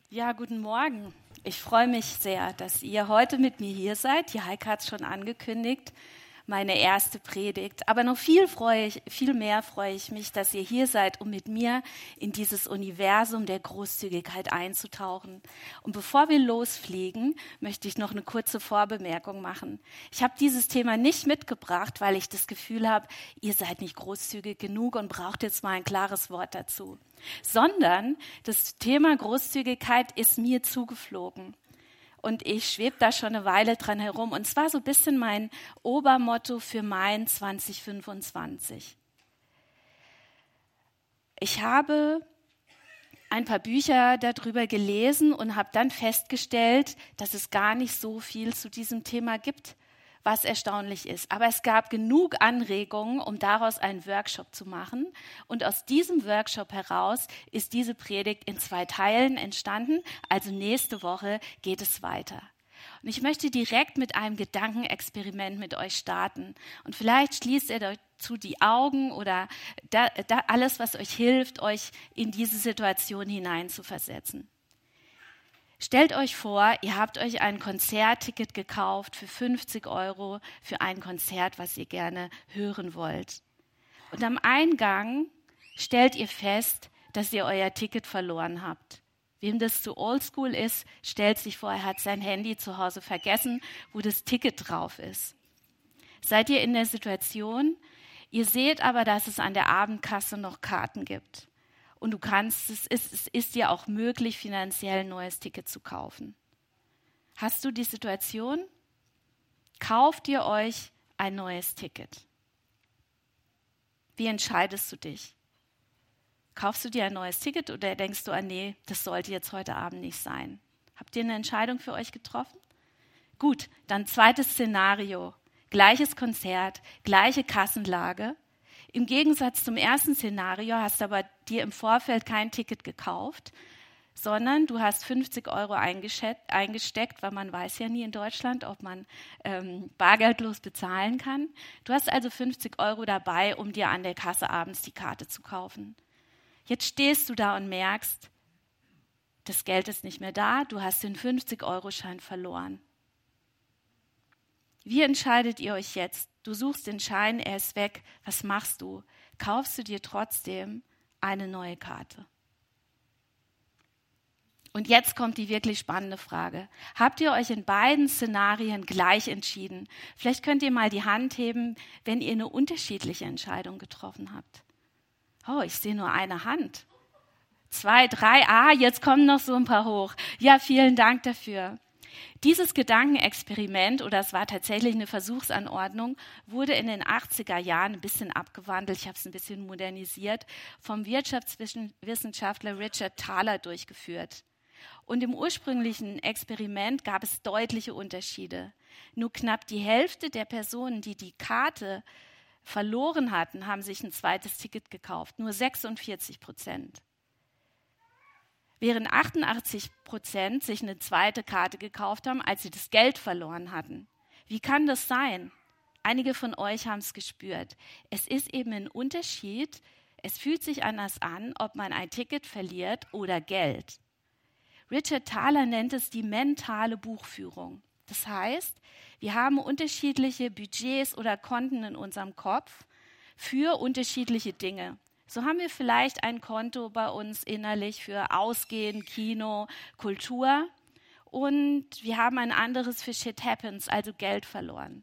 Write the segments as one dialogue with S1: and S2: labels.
S1: Ja, guten Morgen. Ich freue mich sehr, dass ihr heute mit mir hier seid. Die Heike hat es schon angekündigt, meine erste Predigt. Aber noch viel mehr freue ich mich, dass ihr hier seid, um mit mir in dieses Universum der Großzügigkeit einzutauchen. Und bevor wir losfliegen, möchte ich noch eine kurze Vorbemerkung machen. Ich habe dieses Thema nicht mitgebracht, weil ich das Gefühl habe, ihr seid nicht großzügig genug und braucht jetzt mal ein klares Wort dazu. Sondern das Thema Großzügigkeit ist mir zugeflogen. Und ich schwebe da schon eine Weile dran herum. Und zwar so ein bisschen mein Obermotto für mein 2025. Ich habe ein paar Bücher darüber gelesen und habe dann festgestellt, dass es gar nicht so viel zu diesem Thema gibt, was erstaunlich ist. Aber es gab genug Anregungen, um daraus einen Workshop zu machen. Und aus diesem Workshop heraus ist diese Predigt in 2 Teilen entstanden. Also nächste Woche geht es weiter. Und ich möchte direkt mit einem Gedankenexperiment mit euch starten. Und vielleicht schließt ihr dazu die Augen oder alles, was euch hilft, euch in diese Situation hineinzuversetzen. Stellt euch vor, ihr habt euch ein Konzertticket gekauft für 50 € für ein Konzert, was ihr gerne hören wollt. Und am Eingang stellt ihr fest, dass ihr euer Ticket verloren habt. Wem das zu oldschool ist, stellt sich vor, er hat sein Handy zu Hause vergessen, wo das Ticket drauf ist. Seid ihr in der Situation, ihr seht aber, dass es an der Abendkasse noch Karten gibt. Und es ist dir auch möglich, finanziell ein neues Ticket zu kaufen. Hast du die Situation? Kauft ihr euch ein neues Ticket? Wie entscheidest du dich? Kaufst du dir ein neues Ticket oder denkst du, nee, das sollte jetzt heute Abend nicht sein? Habt ihr eine Entscheidung für euch getroffen? Gut, dann zweites Szenario. Gleiches Konzert, gleiche Kassenlage. Im Gegensatz zum ersten Szenario hast du aber dir im Vorfeld kein Ticket gekauft, sondern du hast 50 € eingesteckt, weil man weiß ja nie in Deutschland, ob man bargeldlos bezahlen kann. Du hast also 50 € dabei, um dir an der Kasse abends die Karte zu kaufen. Jetzt stehst du da und merkst, das Geld ist nicht mehr da, du hast den 50-€ verloren. Wie entscheidet ihr euch jetzt? Du suchst den Schein, er ist weg. Was machst du? Kaufst du dir trotzdem eine neue Karte? Und jetzt kommt die wirklich spannende Frage. Habt ihr euch in beiden Szenarien gleich entschieden? Vielleicht könnt ihr mal die Hand heben, wenn ihr eine unterschiedliche Entscheidung getroffen habt. Oh, ich sehe nur eine Hand. 2, 3, jetzt kommen noch so ein paar hoch. Ja, vielen Dank dafür. Dieses Gedankenexperiment, oder es war tatsächlich eine Versuchsanordnung, wurde in den 80er Jahren ein bisschen abgewandelt, ich habe es ein bisschen modernisiert, vom Wirtschaftswissenschaftler Richard Thaler durchgeführt. Und im ursprünglichen Experiment gab es deutliche Unterschiede. Nur knapp die Hälfte der Personen, die die Karte verloren hatten, haben sich ein zweites Ticket gekauft, nur 46%. Während 88% sich eine zweite Karte gekauft haben, als sie das Geld verloren hatten. Wie kann das sein? Einige von euch haben es gespürt. Es ist eben ein Unterschied, es fühlt sich anders an, ob man ein Ticket verliert oder Geld. Richard Thaler nennt es die mentale Buchführung. Das heißt, wir haben unterschiedliche Budgets oder Konten in unserem Kopf für unterschiedliche Dinge. So haben wir vielleicht ein Konto bei uns innerlich für Ausgehen, Kino, Kultur und wir haben ein anderes für Shit Happens, also Geld verloren.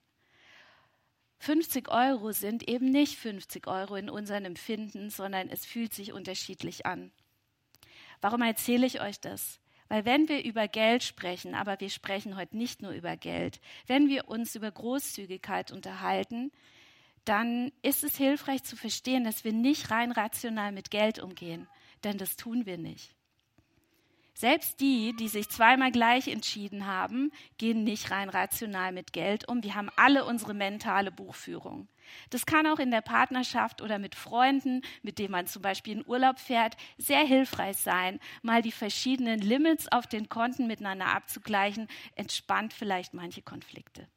S1: 50 € sind eben nicht 50 € in unserem Empfinden, sondern es fühlt sich unterschiedlich an. Warum erzähle ich euch das? Weil wenn wir über Geld sprechen, aber wir sprechen heute nicht nur über Geld, wenn wir uns über Großzügigkeit unterhalten, dann ist es hilfreich zu verstehen, dass wir nicht rein rational mit Geld umgehen, denn das tun wir nicht. Selbst die sich zweimal gleich entschieden haben, gehen nicht rein rational mit Geld um. Wir haben alle unsere mentale Buchführung. Das kann auch in der Partnerschaft oder mit Freunden, mit denen man zum Beispiel in Urlaub fährt, sehr hilfreich sein, mal die verschiedenen Limits auf den Konten miteinander abzugleichen, entspannt vielleicht manche Konflikte.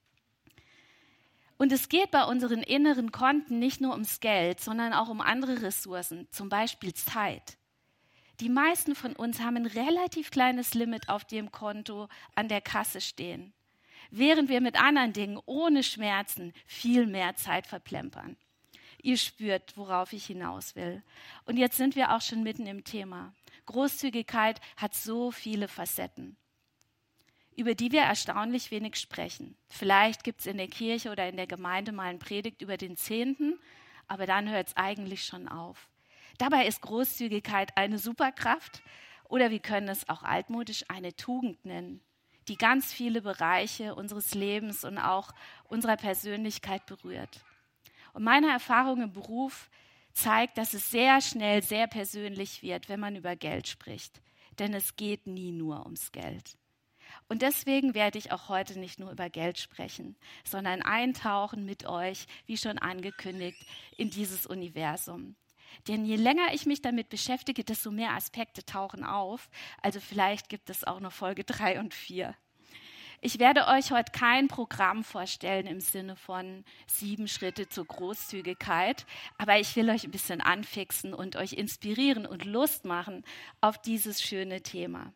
S1: Und es geht bei unseren inneren Konten nicht nur ums Geld, sondern auch um andere Ressourcen, zum Beispiel Zeit. Die meisten von uns haben ein relativ kleines Limit auf dem Konto an der Kasse stehen, während wir mit anderen Dingen ohne Schmerzen viel mehr Zeit verplempern. Ihr spürt, worauf ich hinaus will. Und jetzt sind wir auch schon mitten im Thema. Großzügigkeit hat so viele Facetten, über die wir erstaunlich wenig sprechen. Vielleicht gibt es in der Kirche oder in der Gemeinde mal eine Predigt über den Zehnten, aber dann hört es eigentlich schon auf. Dabei ist Großzügigkeit eine Superkraft oder wir können es auch altmodisch eine Tugend nennen, die ganz viele Bereiche unseres Lebens und auch unserer Persönlichkeit berührt. Und meine Erfahrung im Beruf zeigt, dass es sehr schnell sehr persönlich wird, wenn man über Geld spricht. Denn es geht nie nur ums Geld. Und deswegen werde ich auch heute nicht nur über Geld sprechen, sondern eintauchen mit euch, wie schon angekündigt, in dieses Universum. Denn je länger ich mich damit beschäftige, desto mehr Aspekte tauchen auf. Also vielleicht gibt es auch noch Folge 3 und 4. Ich werde euch heute kein Programm vorstellen im Sinne von 7 Schritte zur Großzügigkeit, aber ich will euch ein bisschen anfixen und euch inspirieren und Lust machen auf dieses schöne Thema.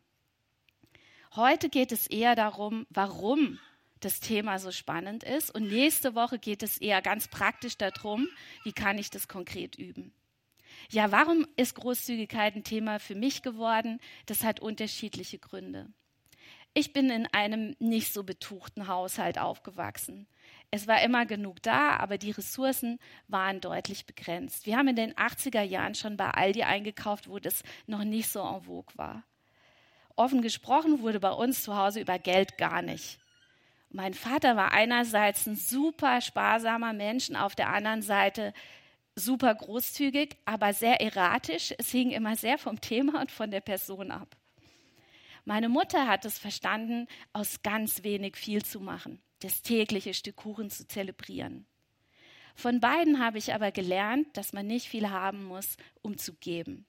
S1: Heute geht es eher darum, warum das Thema so spannend ist, und nächste Woche geht es eher ganz praktisch darum, wie kann ich das konkret üben. Ja, warum ist Großzügigkeit ein Thema für mich geworden? Das hat unterschiedliche Gründe. Ich bin in einem nicht so betuchten Haushalt aufgewachsen. Es war immer genug da, aber die Ressourcen waren deutlich begrenzt. Wir haben in den 80er Jahren schon bei Aldi eingekauft, wo das noch nicht so en vogue war. Offen gesprochen wurde bei uns zu Hause über Geld gar nicht. Mein Vater war einerseits ein super sparsamer Mensch und auf der anderen Seite super großzügig, aber sehr erratisch. Es hing immer sehr vom Thema und von der Person ab. Meine Mutter hat es verstanden, aus ganz wenig viel zu machen, das tägliche Stück Kuchen zu zelebrieren. Von beiden habe ich aber gelernt, dass man nicht viel haben muss, um zu geben.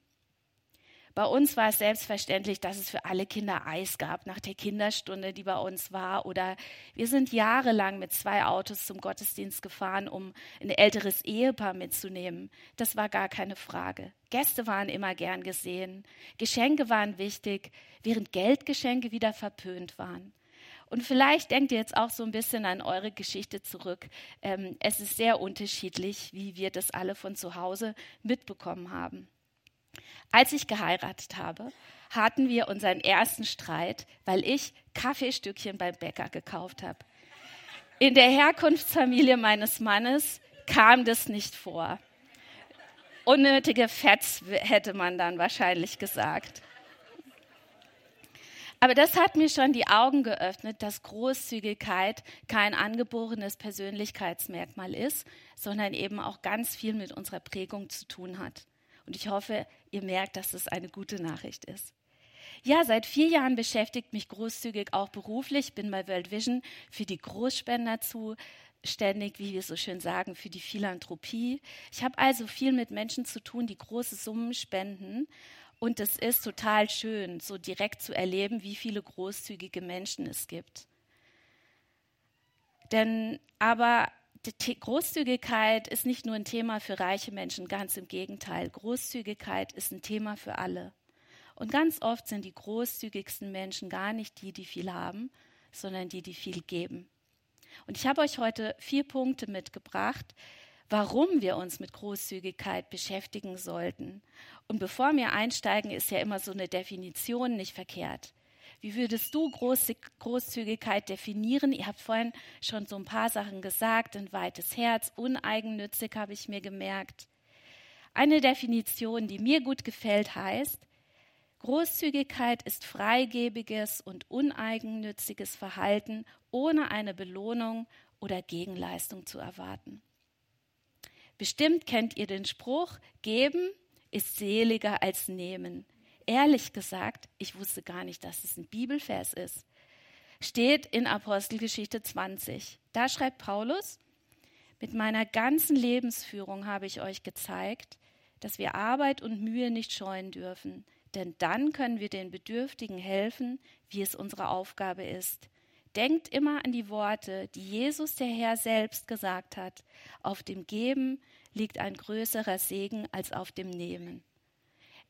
S1: Bei uns war es selbstverständlich, dass es für alle Kinder Eis gab nach der Kinderstunde, die bei uns war. Oder wir sind jahrelang mit 2 Autos zum Gottesdienst gefahren, um ein älteres Ehepaar mitzunehmen. Das war gar keine Frage. Gäste waren immer gern gesehen. Geschenke waren wichtig, während Geldgeschenke wieder verpönt waren. Und vielleicht denkt ihr jetzt auch so ein bisschen an eure Geschichte zurück. Es ist sehr unterschiedlich, wie wir das alle von zu Hause mitbekommen haben. Als ich geheiratet habe, hatten wir unseren ersten Streit, weil ich Kaffeestückchen beim Bäcker gekauft habe. In der Herkunftsfamilie meines Mannes kam das nicht vor. Unnötige Fetz hätte man dann wahrscheinlich gesagt. Aber das hat mir schon die Augen geöffnet, dass Großzügigkeit kein angeborenes Persönlichkeitsmerkmal ist, sondern eben auch ganz viel mit unserer Prägung zu tun hat. Und ich hoffe, ihr merkt, dass es eine gute Nachricht ist. Ja, seit 4 Jahren beschäftigt mich großzügig auch beruflich. Ich bin bei World Vision für die Großspender zuständig, wie wir so schön sagen, für die Philanthropie. Ich habe also viel mit Menschen zu tun, die große Summen spenden. Und es ist total schön, so direkt zu erleben, wie viele großzügige Menschen es gibt. Aber Großzügigkeit ist nicht nur ein Thema für reiche Menschen, ganz im Gegenteil. Großzügigkeit ist ein Thema für alle. Und ganz oft sind die großzügigsten Menschen gar nicht die viel haben, sondern die viel geben. Und ich habe euch heute 4 Punkte mitgebracht, warum wir uns mit Großzügigkeit beschäftigen sollten. Und bevor wir einsteigen, ist ja immer so eine Definition nicht verkehrt. Wie würdest du Großzügigkeit definieren? Ihr habt vorhin schon so ein paar Sachen gesagt. Ein weites Herz, uneigennützig habe ich mir gemerkt. Eine Definition, die mir gut gefällt, heißt, Großzügigkeit ist freigebiges und uneigennütziges Verhalten, ohne eine Belohnung oder Gegenleistung zu erwarten. Bestimmt kennt ihr den Spruch, geben ist seliger als nehmen. Ehrlich gesagt, ich wusste gar nicht, dass es ein Bibelvers ist. Steht in Apostelgeschichte 20. Da schreibt Paulus, mit meiner ganzen Lebensführung habe ich euch gezeigt, dass wir Arbeit und Mühe nicht scheuen dürfen, denn dann können wir den Bedürftigen helfen, wie es unsere Aufgabe ist. Denkt immer an die Worte, die Jesus, der Herr, selbst gesagt hat. Auf dem Geben liegt ein größerer Segen als auf dem Nehmen.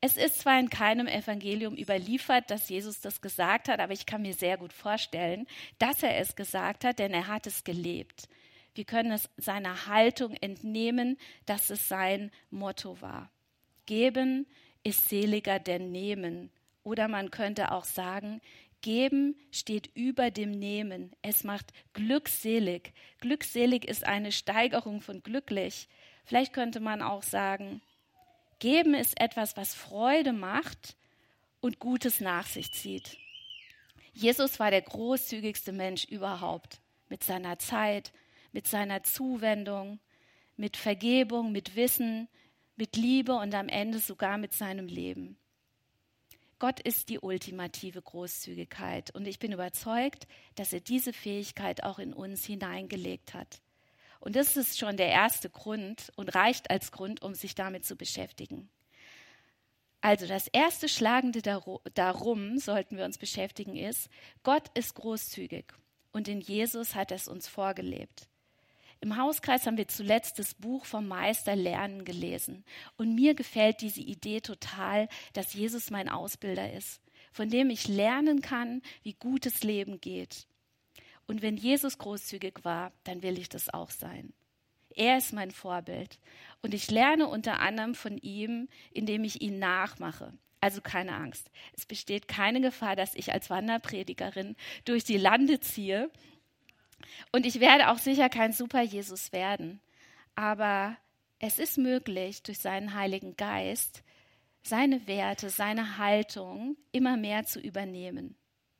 S1: Es ist zwar in keinem Evangelium überliefert, dass Jesus das gesagt hat, aber ich kann mir sehr gut vorstellen, dass er es gesagt hat, denn er hat es gelebt. Wir können es seiner Haltung entnehmen, dass es sein Motto war. Geben ist seliger denn nehmen. Oder man könnte auch sagen, geben steht über dem Nehmen. Es macht glückselig. Glückselig ist eine Steigerung von glücklich. Vielleicht könnte man auch sagen, geben ist etwas, was Freude macht und Gutes nach sich zieht. Jesus war der großzügigste Mensch überhaupt. Mit seiner Zeit, mit seiner Zuwendung, mit Vergebung, mit Wissen, mit Liebe und am Ende sogar mit seinem Leben. Gott ist die ultimative Großzügigkeit und ich bin überzeugt, dass er diese Fähigkeit auch in uns hineingelegt hat. Und das ist schon der erste Grund und reicht als Grund, um sich damit zu beschäftigen. Also das erste Schlagende darum, sollten wir uns beschäftigen, ist, Gott ist großzügig und in Jesus hat er es uns vorgelebt. Im Hauskreis haben wir zuletzt das Buch vom Meister Lernen gelesen. Und mir gefällt diese Idee total, dass Jesus mein Ausbilder ist, von dem ich lernen kann, wie gutes Leben geht. Und wenn Jesus großzügig war, dann will ich das auch sein. Er ist mein Vorbild. Und ich lerne unter anderem von ihm, indem ich ihn nachmache. Also keine Angst. Es besteht keine Gefahr, dass ich als Wanderpredigerin durch die Lande ziehe. Und ich werde auch sicher kein Super-Jesus werden. Aber es ist möglich, durch seinen Heiligen Geist seine Werte, seine Haltung immer mehr zu übernehmen.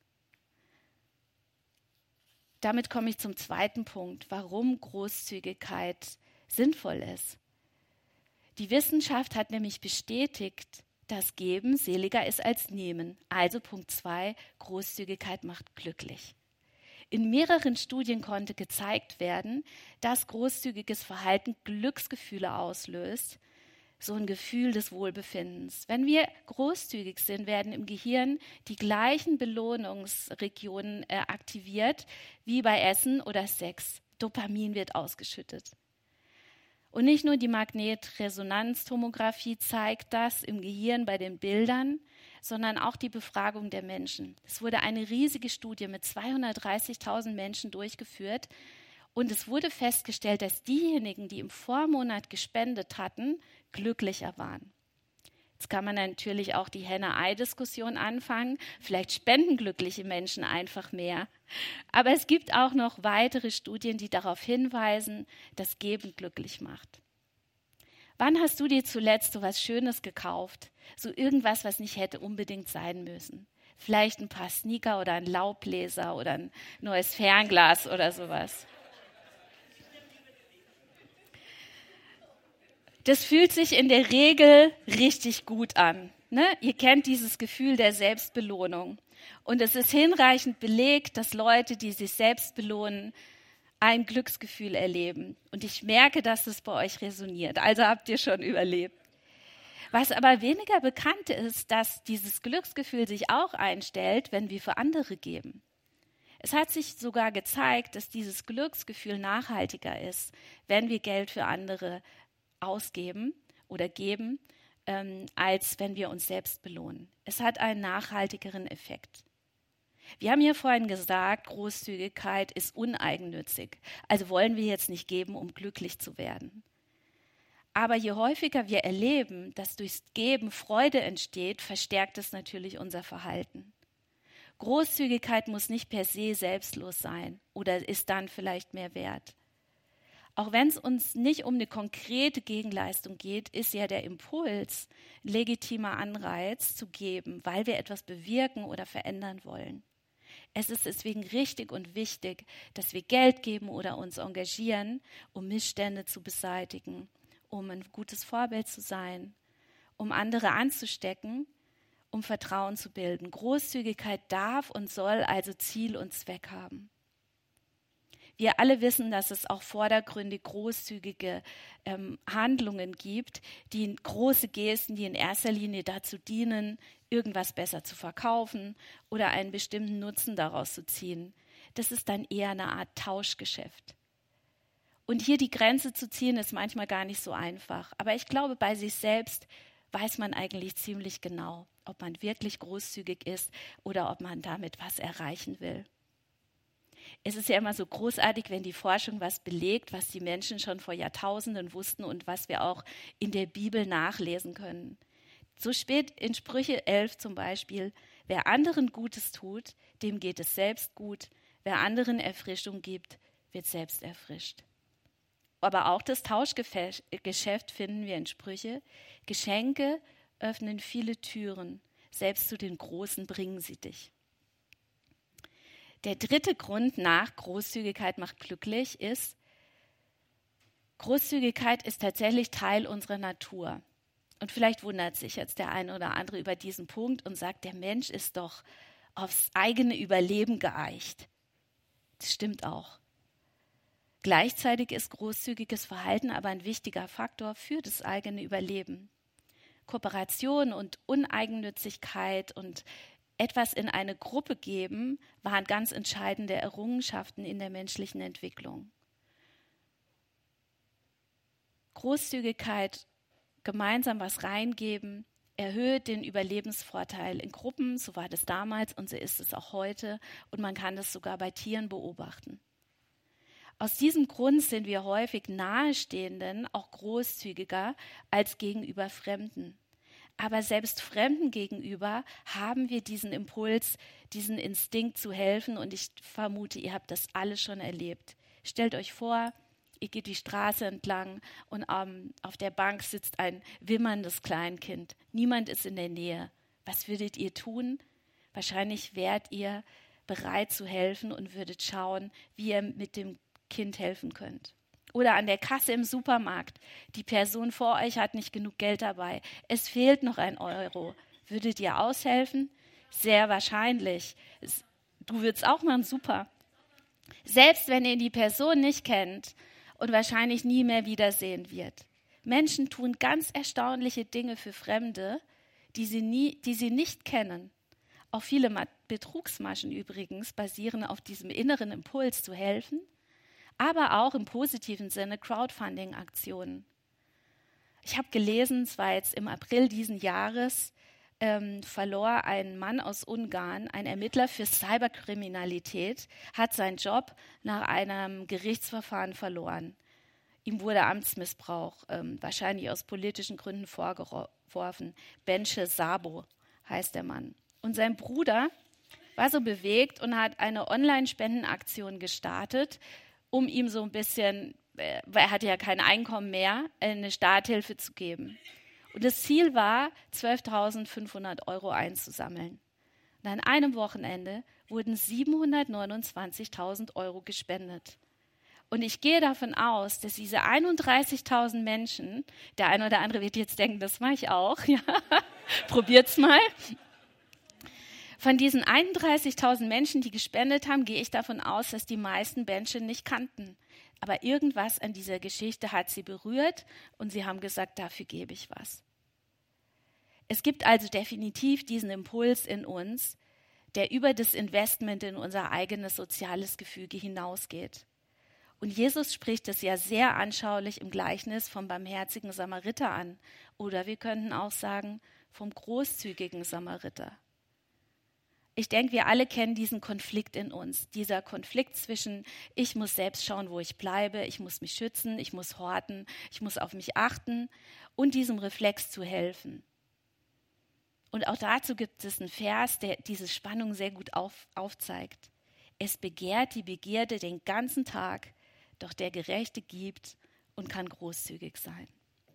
S1: Damit komme ich zum zweiten Punkt, warum Großzügigkeit sinnvoll ist. Die Wissenschaft hat nämlich bestätigt, dass Geben seliger ist als Nehmen. Also Punkt 2, Großzügigkeit macht glücklich. In mehreren Studien konnte gezeigt werden, dass großzügiges Verhalten Glücksgefühle auslöst, so ein Gefühl des Wohlbefindens. Wenn wir großzügig sind, werden im Gehirn die gleichen Belohnungsregionen aktiviert wie bei Essen oder Sex. Dopamin wird ausgeschüttet. Und nicht nur die Magnetresonanztomographie zeigt das im Gehirn bei den Bildern, sondern auch die Befragung der Menschen. Es wurde eine riesige Studie mit 230.000 Menschen durchgeführt und es wurde festgestellt, dass diejenigen, die im Vormonat gespendet hatten, glücklicher waren. Jetzt kann man natürlich auch die Henne-Ei-Diskussion anfangen. Vielleicht spenden glückliche Menschen einfach mehr. Aber es gibt auch noch weitere Studien, die darauf hinweisen, dass Geben glücklich macht. Wann hast du dir zuletzt so was Schönes gekauft? So irgendwas, was nicht hätte unbedingt sein müssen. Vielleicht ein paar Sneaker oder ein Laubbläser oder ein neues Fernglas oder sowas. Das fühlt sich in der Regel richtig gut an. Ne? Ihr kennt dieses Gefühl der Selbstbelohnung. Und es ist hinreichend belegt, dass Leute, die sich selbst belohnen, ein Glücksgefühl erleben. Und ich merke, dass es bei euch resoniert. Also habt ihr schon überlebt. Was aber weniger bekannt ist, dass dieses Glücksgefühl sich auch einstellt, wenn wir für andere geben. Es hat sich sogar gezeigt, dass dieses Glücksgefühl nachhaltiger ist, wenn wir Geld für andere ausgeben oder geben, als wenn wir uns selbst belohnen. Es hat einen nachhaltigeren Effekt. Wir haben ja vorhin gesagt, Großzügigkeit ist uneigennützig. Also wollen wir jetzt nicht geben, um glücklich zu werden. Aber je häufiger wir erleben, dass durchs Geben Freude entsteht, verstärkt es natürlich unser Verhalten. Großzügigkeit muss nicht per se selbstlos sein oder ist dann vielleicht mehr wert. Auch wenn es uns nicht um eine konkrete Gegenleistung geht, ist ja der Impuls ein legitimer Anreiz zu geben, weil wir etwas bewirken oder verändern wollen. Es ist deswegen richtig und wichtig, dass wir Geld geben oder uns engagieren, um Missstände zu beseitigen, um ein gutes Vorbild zu sein, um andere anzustecken, um Vertrauen zu bilden. Großzügigkeit darf und soll also Ziel und Zweck haben. Wir alle wissen, dass es auch vordergründig großzügige Handlungen gibt, große Gesten, die in erster Linie dazu dienen, irgendwas besser zu verkaufen oder einen bestimmten Nutzen daraus zu ziehen. Das ist dann eher eine Art Tauschgeschäft. Und hier die Grenze zu ziehen, ist manchmal gar nicht so einfach. Aber ich glaube, bei sich selbst weiß man eigentlich ziemlich genau, ob man wirklich großzügig ist oder ob man damit was erreichen will. Es ist ja immer so großartig, wenn die Forschung was belegt, was die Menschen schon vor Jahrtausenden wussten und was wir auch in der Bibel nachlesen können. So steht in Sprüche 11 zum Beispiel: Wer anderen Gutes tut, dem geht es selbst gut. Wer anderen Erfrischung gibt, wird selbst erfrischt. Aber auch das Tauschgeschäft finden wir in Sprüche. Geschenke öffnen viele Türen, selbst zu den Großen bringen sie dich. Der dritte Grund nach Großzügigkeit macht glücklich ist, Großzügigkeit ist tatsächlich Teil unserer Natur. Und vielleicht wundert sich jetzt der eine oder andere über diesen Punkt und sagt, der Mensch ist doch aufs eigene Überleben geeicht. Das stimmt auch. Gleichzeitig ist großzügiges Verhalten aber ein wichtiger Faktor für das eigene Überleben. Kooperation und Uneigennützigkeit und etwas in eine Gruppe geben, waren ganz entscheidende Errungenschaften in der menschlichen Entwicklung. Großzügigkeit, gemeinsam was reingeben, erhöht den Überlebensvorteil in Gruppen, so war das damals und so ist es auch heute und man kann das sogar bei Tieren beobachten. Aus diesem Grund sind wir häufig Nahestehenden auch großzügiger als gegenüber Fremden. Aber selbst Fremden gegenüber haben wir diesen Impuls, diesen Instinkt zu helfen und ich vermute, ihr habt das alle schon erlebt. Stellt euch vor, ihr geht die Straße entlang und auf der Bank sitzt ein wimmerndes Kleinkind. Niemand ist in der Nähe. Was würdet ihr tun? Wahrscheinlich wärt ihr bereit zu helfen und würdet schauen, wie ihr mit dem Kind helfen könnt. Oder an der Kasse im Supermarkt. Die Person vor euch hat nicht genug Geld dabei. Es fehlt noch 1 Euro. Würdet ihr aushelfen? Sehr wahrscheinlich. Du würdest auch machen, super. Selbst wenn ihr die Person nicht kennt und wahrscheinlich nie mehr wiedersehen wird. Menschen tun ganz erstaunliche Dinge für Fremde, die sie nicht kennen. Auch viele Betrugsmaschen übrigens basieren auf diesem inneren Impuls zu helfen, aber auch im positiven Sinne Crowdfunding-Aktionen. Ich habe gelesen, es war jetzt im April diesen Jahres, verlor ein Mann aus Ungarn, ein Ermittler für Cyberkriminalität, hat seinen Job nach einem Gerichtsverfahren verloren. Ihm wurde Amtsmissbrauch, wahrscheinlich aus politischen Gründen vorgeworfen. Bence Sabo heißt der Mann. Und sein Bruder war so bewegt und hat eine Online-Spendenaktion gestartet, um ihm so ein bisschen, weil er hatte ja kein Einkommen mehr, eine Starthilfe zu geben. Und das Ziel war, 12.500 Euro einzusammeln. Und an einem Wochenende wurden 729.000 Euro gespendet. Und ich gehe davon aus, dass diese 31.000 Menschen, der eine oder andere wird jetzt denken, das mache ich auch, ja, probiert's mal. Von diesen 31.000 Menschen, die gespendet haben, gehe ich davon aus, dass die meisten Menschen nicht kannten. Aber irgendwas an dieser Geschichte hat sie berührt und sie haben gesagt, dafür gebe ich was. Es gibt also definitiv diesen Impuls in uns, der über das Investment in unser eigenes soziales Gefüge hinausgeht. Und Jesus spricht es ja sehr anschaulich im Gleichnis vom barmherzigen Samariter an. Oder wir könnten auch sagen, vom großzügigen Samariter. Ich denke, wir alle kennen diesen Konflikt in uns. Dieser Konflikt zwischen, ich muss selbst schauen, wo ich bleibe, ich muss mich schützen, ich muss horten, ich muss auf mich achten und diesem Reflex zu helfen. Und auch dazu gibt es einen Vers, der diese Spannung sehr gut aufzeigt. Es begehrt die Begierde den ganzen Tag, doch der Gerechte gibt und kann großzügig sein.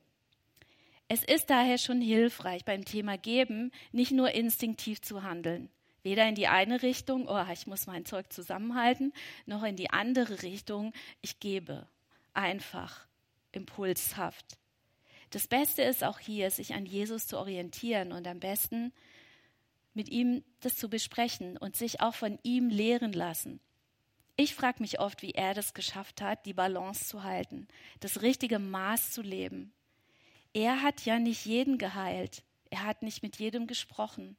S1: Es ist daher schon hilfreich, beim Thema Geben nicht nur instinktiv zu handeln. Weder in die eine Richtung, oh, ich muss mein Zeug zusammenhalten, noch in die andere Richtung, ich gebe. Einfach, impulshaft. Das Beste ist auch hier, sich an Jesus zu orientieren und am besten mit ihm das zu besprechen und sich auch von ihm lehren lassen. Ich frage mich oft, wie er das geschafft hat, die Balance zu halten, das richtige Maß zu leben. Er hat ja nicht jeden geheilt, er hat nicht mit jedem gesprochen.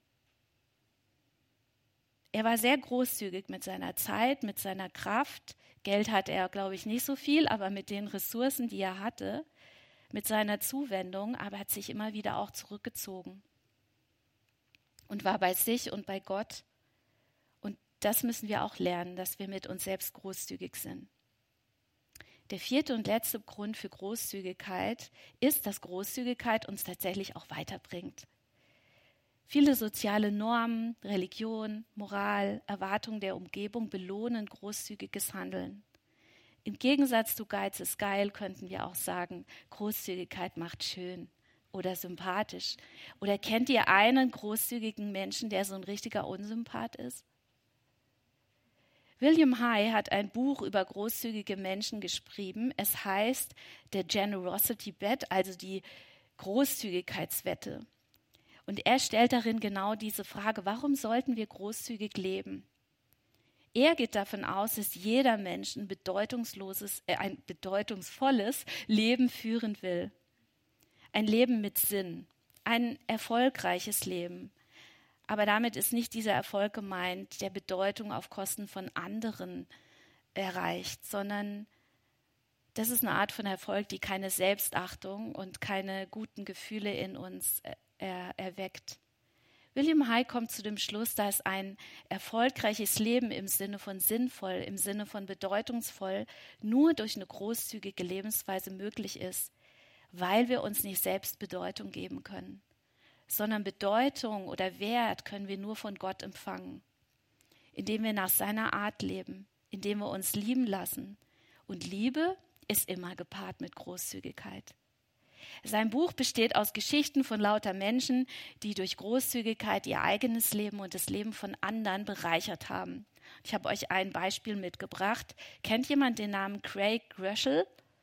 S1: Er war sehr großzügig mit seiner Zeit, mit seiner Kraft. Geld hatte er, glaube ich, nicht so viel, aber mit den Ressourcen, die er hatte, mit seiner Zuwendung, aber hat sich immer wieder auch zurückgezogen und war bei sich und bei Gott. Und das müssen wir auch lernen, dass wir mit uns selbst großzügig sind. Der vierte und letzte Grund für Großzügigkeit ist, dass Großzügigkeit uns tatsächlich auch weiterbringt. Viele soziale Normen, Religion, Moral, Erwartungen der Umgebung belohnen großzügiges Handeln. Im Gegensatz zu Geiz ist geil könnten wir auch sagen, Großzügigkeit macht schön oder sympathisch. Oder kennt ihr einen großzügigen Menschen, der so ein richtiger Unsympath ist? William Hay hat ein Buch über großzügige Menschen geschrieben. Es heißt The Generosity Bet, also die Großzügigkeitswette. Und er stellt darin genau diese Frage, warum sollten wir großzügig leben? Er geht davon aus, dass jeder Mensch ein bedeutungsvolles Leben führen will. Ein Leben mit Sinn, ein erfolgreiches Leben. Aber damit ist nicht dieser Erfolg gemeint, der Bedeutung auf Kosten von anderen erreicht, sondern das ist eine Art von Erfolg, die keine Selbstachtung und keine guten Gefühle in uns erweckt. William Hay kommt zu dem Schluss, dass ein erfolgreiches Leben im Sinne von sinnvoll, im Sinne von bedeutungsvoll nur durch eine großzügige Lebensweise möglich ist, weil wir uns nicht selbst Bedeutung geben können, sondern Bedeutung oder Wert können wir nur von Gott empfangen, indem wir nach seiner Art leben, indem wir uns lieben lassen. Und Liebe ist immer gepaart mit Großzügigkeit. Sein Buch besteht aus Geschichten von lauter Menschen, die durch Großzügigkeit ihr eigenes Leben und das Leben von anderen bereichert haben. Ich habe euch ein Beispiel mitgebracht. Kennt jemand den Namen Craig Groeschel?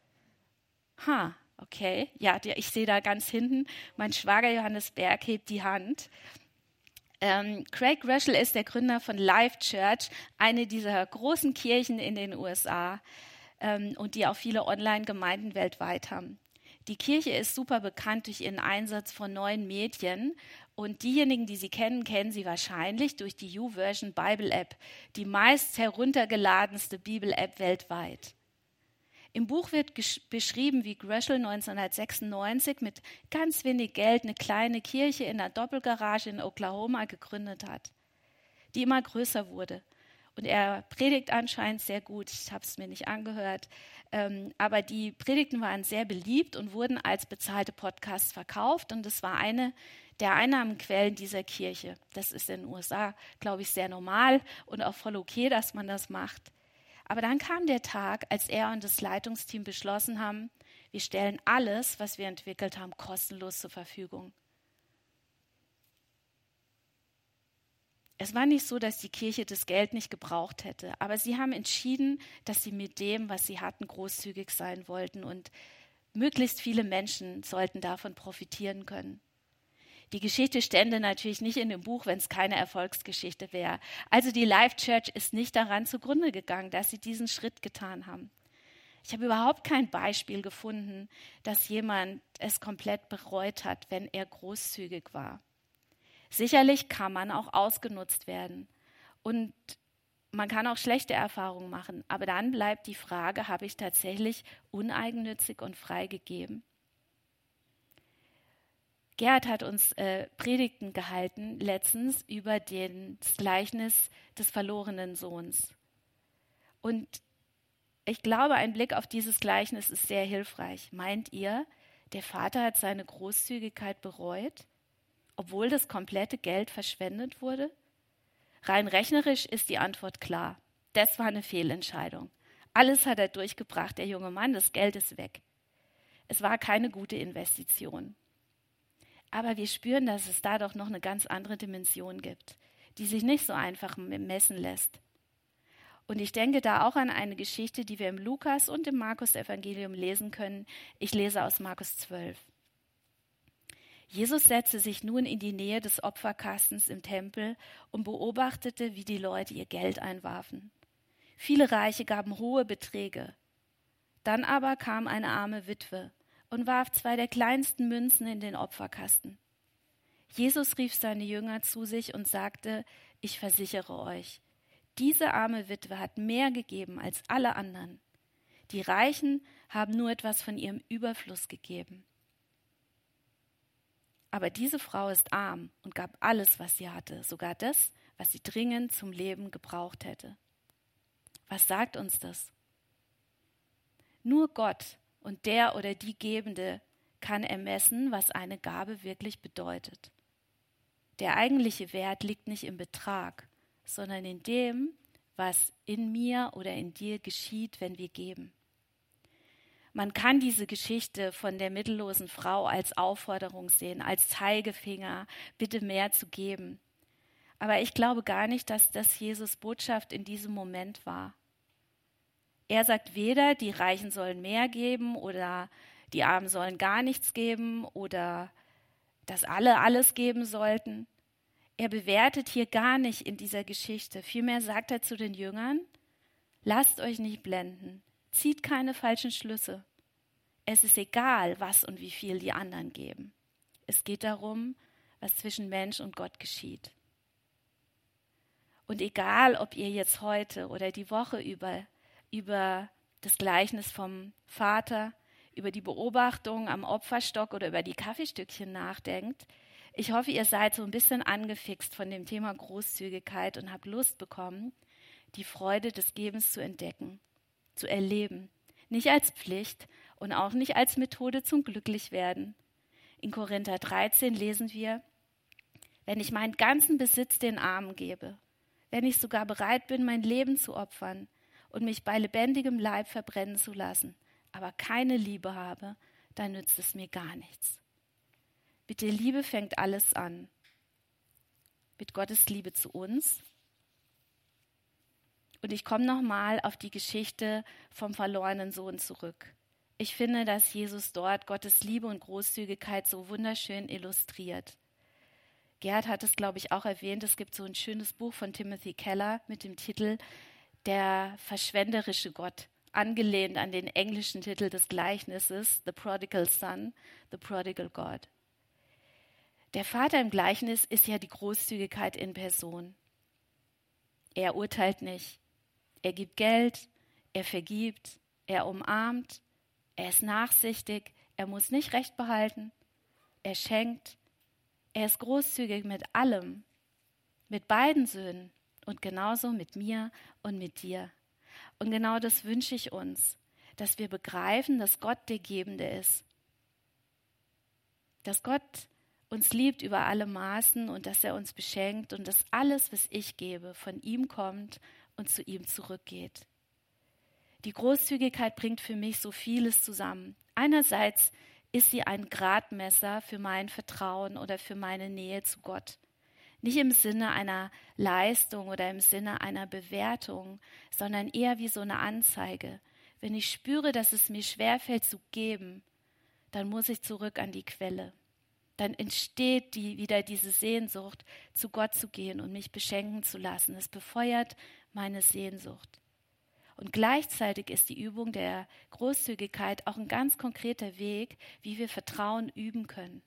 S1: Okay. Ja, ich sehe da ganz hinten, mein Schwager Johannes Berg hebt die Hand. Craig Groeschel ist der Gründer von Life Church, eine dieser großen Kirchen in den USA und die auch viele Online-Gemeinden weltweit haben. Die Kirche ist super bekannt durch ihren Einsatz von neuen Medien und diejenigen, die sie kennen, kennen sie wahrscheinlich durch die YouVersion Bible App, die meist heruntergeladenste Bibel-App weltweit. Im Buch wird beschrieben, wie Groeschel 1996 mit ganz wenig Geld eine kleine Kirche in einer Doppelgarage in Oklahoma gegründet hat, die immer größer wurde. Und er predigt anscheinend sehr gut, ich habe es mir nicht angehört, aber die Predigten waren sehr beliebt und wurden als bezahlte Podcasts verkauft und das war eine der Einnahmenquellen dieser Kirche. Das ist in den USA, glaube ich, sehr normal und auch voll okay, dass man das macht. Aber dann kam der Tag, als er und das Leitungsteam beschlossen haben, wir stellen alles, was wir entwickelt haben, kostenlos zur Verfügung. Es war nicht so, dass die Kirche das Geld nicht gebraucht hätte, aber sie haben entschieden, dass sie mit dem, was sie hatten, großzügig sein wollten und möglichst viele Menschen sollten davon profitieren können. Die Geschichte stände natürlich nicht in dem Buch, wenn es keine Erfolgsgeschichte wäre. Also die Life Church ist nicht daran zugrunde gegangen, dass sie diesen Schritt getan haben. Ich habe überhaupt kein Beispiel gefunden, dass jemand es komplett bereut hat, wenn er großzügig war. Sicherlich kann man auch ausgenutzt werden und man kann auch schlechte Erfahrungen machen, aber dann bleibt die Frage, habe ich tatsächlich uneigennützig und frei gegeben? Gerhard hat uns Predigten gehalten letztens über das Gleichnis des verlorenen Sohns. Und ich glaube, ein Blick auf dieses Gleichnis ist sehr hilfreich. Meint ihr, der Vater hat seine Großzügigkeit bereut, obwohl das komplette Geld verschwendet wurde? Rein rechnerisch ist die Antwort klar. Das war eine Fehlentscheidung. Alles hat er durchgebracht, der junge Mann, das Geld ist weg. Es war keine gute Investition. Aber wir spüren, dass es da doch noch eine ganz andere Dimension gibt, die sich nicht so einfach messen lässt. Und ich denke da auch an eine Geschichte, die wir im Lukas- und im Markus-Evangelium lesen können. Ich lese aus Markus 12. Jesus setzte sich nun in die Nähe des Opferkastens im Tempel und beobachtete, wie die Leute ihr Geld einwarfen. Viele Reiche gaben hohe Beträge. Dann aber kam eine arme Witwe und warf 2 der kleinsten Münzen in den Opferkasten. Jesus rief seine Jünger zu sich und sagte, ich versichere euch, diese arme Witwe hat mehr gegeben als alle anderen. Die Reichen haben nur etwas von ihrem Überfluss gegeben. Aber diese Frau ist arm und gab alles, was sie hatte, sogar das, was sie dringend zum Leben gebraucht hätte. Was sagt uns das? Nur Gott und der oder die Gebende kann ermessen, was eine Gabe wirklich bedeutet. Der eigentliche Wert liegt nicht im Betrag, sondern in dem, was in mir oder in dir geschieht, wenn wir geben. Man kann diese Geschichte von der mittellosen Frau als Aufforderung sehen, als Zeigefinger, bitte mehr zu geben. Aber ich glaube gar nicht, dass das Jesus' Botschaft in diesem Moment war. Er sagt weder, die Reichen sollen mehr geben oder die Armen sollen gar nichts geben oder dass alle alles geben sollten. Er bewertet hier gar nicht in dieser Geschichte. Vielmehr sagt er zu den Jüngern, lasst euch nicht blenden, zieht keine falschen Schlüsse. Es ist egal, was und wie viel die anderen geben. Es geht darum, was zwischen Mensch und Gott geschieht. Und egal, ob ihr jetzt heute oder die Woche über das Gleichnis vom Vater, über die Beobachtung am Opferstock oder über die Kaffeestückchen nachdenkt, ich hoffe, ihr seid so ein bisschen angefixt von dem Thema Großzügigkeit und habt Lust bekommen, die Freude des Gebens zu entdecken, zu erleben. Nicht als Pflicht und auch nicht als Methode zum Glücklichwerden. In Korinther 13 lesen wir, wenn ich meinen ganzen Besitz den Armen gebe, wenn ich sogar bereit bin, mein Leben zu opfern und mich bei lebendigem Leib verbrennen zu lassen, aber keine Liebe habe, dann nützt es mir gar nichts. Mit der Liebe fängt alles an. Mit Gottes Liebe zu uns. Und ich komme nochmal auf die Geschichte vom verlorenen Sohn zurück. Ich finde, dass Jesus dort Gottes Liebe und Großzügigkeit so wunderschön illustriert. Gerhard hat es, glaube ich, auch erwähnt. Es gibt so ein schönes Buch von Timothy Keller mit dem Titel Der verschwenderische Gott, angelehnt an den englischen Titel des Gleichnisses The Prodigal Son, The Prodigal God. Der Vater im Gleichnis ist ja die Großzügigkeit in Person. Er urteilt nicht. Er gibt Geld, er vergibt, er umarmt, er ist nachsichtig, er muss nicht Recht behalten, er schenkt, er ist großzügig mit allem, mit beiden Söhnen und genauso mit mir und mit dir. Und genau das wünsche ich uns, dass wir begreifen, dass Gott der Gebende ist, dass Gott uns liebt über alle Maßen und dass er uns beschenkt und dass alles, was ich gebe, von ihm kommt und zu ihm zurückgeht. Die Großzügigkeit bringt für mich so vieles zusammen. Einerseits ist sie ein Gradmesser für mein Vertrauen oder für meine Nähe zu Gott. Nicht im Sinne einer Leistung oder im Sinne einer Bewertung, sondern eher wie so eine Anzeige. Wenn ich spüre, dass es mir schwerfällt zu geben, dann muss ich zurück an die Quelle. Dann entsteht wieder diese Sehnsucht, zu Gott zu gehen und mich beschenken zu lassen. Es befeuert meine Sehnsucht. Und gleichzeitig ist die Übung der Großzügigkeit auch ein ganz konkreter Weg, wie wir Vertrauen üben können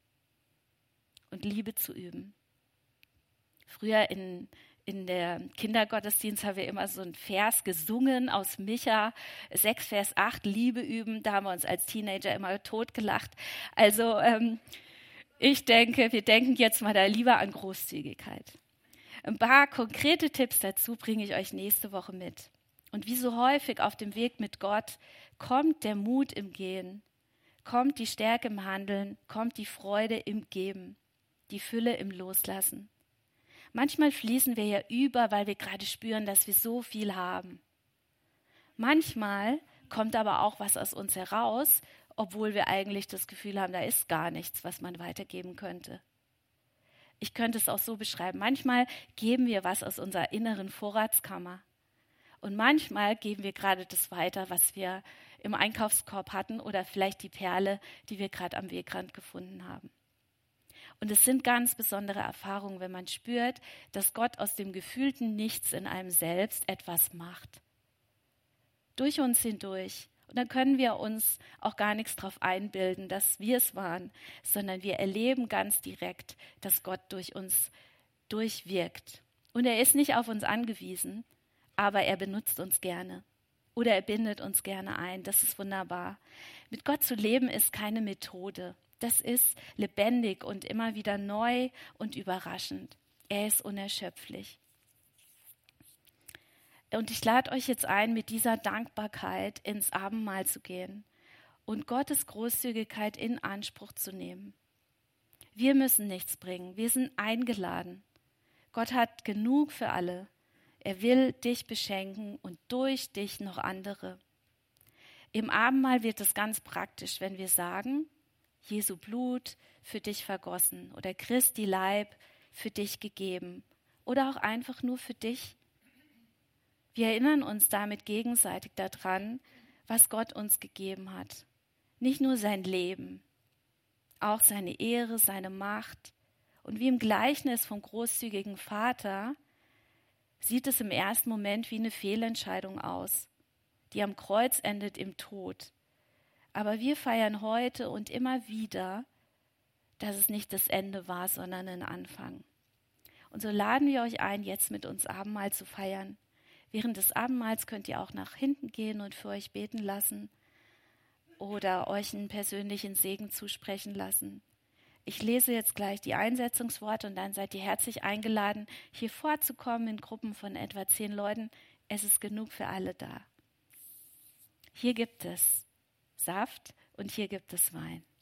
S1: und Liebe zu üben. Früher in der Kindergottesdienst haben wir immer so einen Vers gesungen aus Micha 6, Vers 8, Liebe üben. Da haben wir uns als Teenager immer totgelacht. Also ich denke, wir denken jetzt mal da lieber an Großzügigkeit. Ein paar konkrete Tipps dazu bringe ich euch nächste Woche mit. Und wie so häufig auf dem Weg mit Gott kommt der Mut im Gehen, kommt die Stärke im Handeln, kommt die Freude im Geben, die Fülle im Loslassen. Manchmal fließen wir ja über, weil wir gerade spüren, dass wir so viel haben. Manchmal kommt aber auch was aus uns heraus, obwohl wir eigentlich das Gefühl haben, da ist gar nichts, was man weitergeben könnte. Ich könnte es auch so beschreiben. Manchmal geben wir was aus unserer inneren Vorratskammer. Und manchmal geben wir gerade das weiter, was wir im Einkaufskorb hatten oder vielleicht die Perle, die wir gerade am Wegrand gefunden haben. Und es sind ganz besondere Erfahrungen, wenn man spürt, dass Gott aus dem gefühlten Nichts in einem selbst etwas macht. Durch uns hindurch. Und dann können wir uns auch gar nichts darauf einbilden, dass wir es waren, sondern wir erleben ganz direkt, dass Gott durch uns durchwirkt. Und er ist nicht auf uns angewiesen, aber er benutzt uns gerne. Oder er bindet uns gerne ein. Das ist wunderbar. Mit Gott zu leben ist keine Methode. Das ist lebendig und immer wieder neu und überraschend. Er ist unerschöpflich. Und ich lade euch jetzt ein, mit dieser Dankbarkeit ins Abendmahl zu gehen und Gottes Großzügigkeit in Anspruch zu nehmen. Wir müssen nichts bringen. Wir sind eingeladen. Gott hat genug für alle. Er will dich beschenken und durch dich noch andere. Im Abendmahl wird es ganz praktisch, wenn wir sagen, Jesu Blut für dich vergossen oder Christi Leib für dich gegeben oder auch einfach nur für dich. Wir erinnern uns damit gegenseitig daran, was Gott uns gegeben hat. Nicht nur sein Leben, auch seine Ehre, seine Macht. Und wie im Gleichnis vom großzügigen Vater sieht es im ersten Moment wie eine Fehlentscheidung aus, die am Kreuz endet im Tod. Aber wir feiern heute und immer wieder, dass es nicht das Ende war, sondern ein Anfang. Und so laden wir euch ein, jetzt mit uns Abendmahl zu feiern. Während des Abendmahls könnt ihr auch nach hinten gehen und für euch beten lassen oder euch einen persönlichen Segen zusprechen lassen. Ich lese jetzt gleich die Einsetzungsworte und dann seid ihr herzlich eingeladen, hier vorzukommen in Gruppen von etwa 10 Leuten. Es ist genug für alle da. Hier gibt es Saft und hier gibt es Wein.